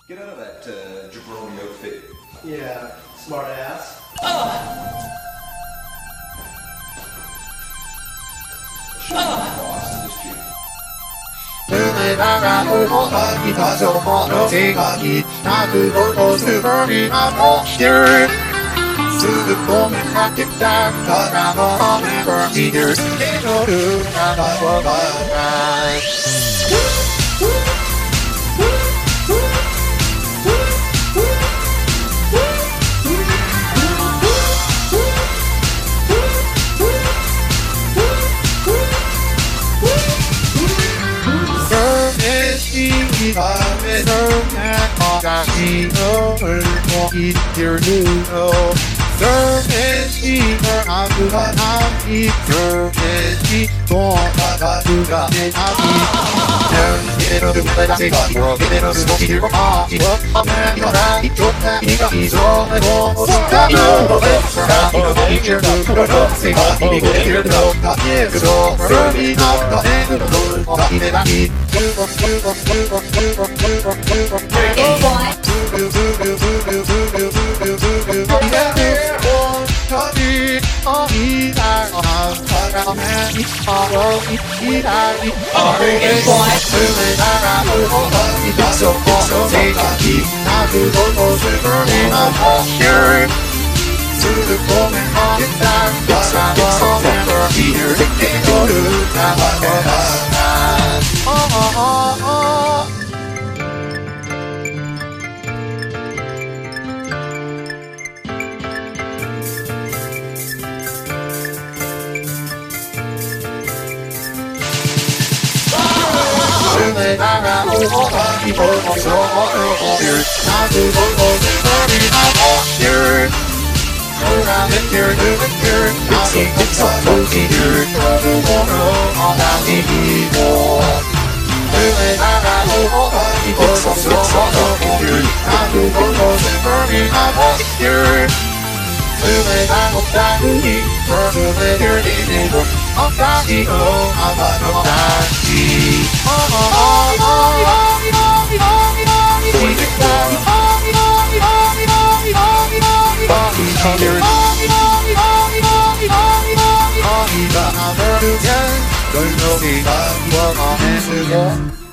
Get out of that jabroni outfit. Yeah, smart ass. Should be boss in this gym. 夢ならうもなきたぞもの手がきなくごとすばりなもきてるすぐごめんなけたからもめばきてるけどるならわからない食べの中がしのも言ってるのそれしかあるがないそれしとかが出ないけど夢だけが広げての動きでもあいわ何がないと何がいそうなことだろう何ができるのこの世界にできるのかけどそれがねるのがいれないDon't know the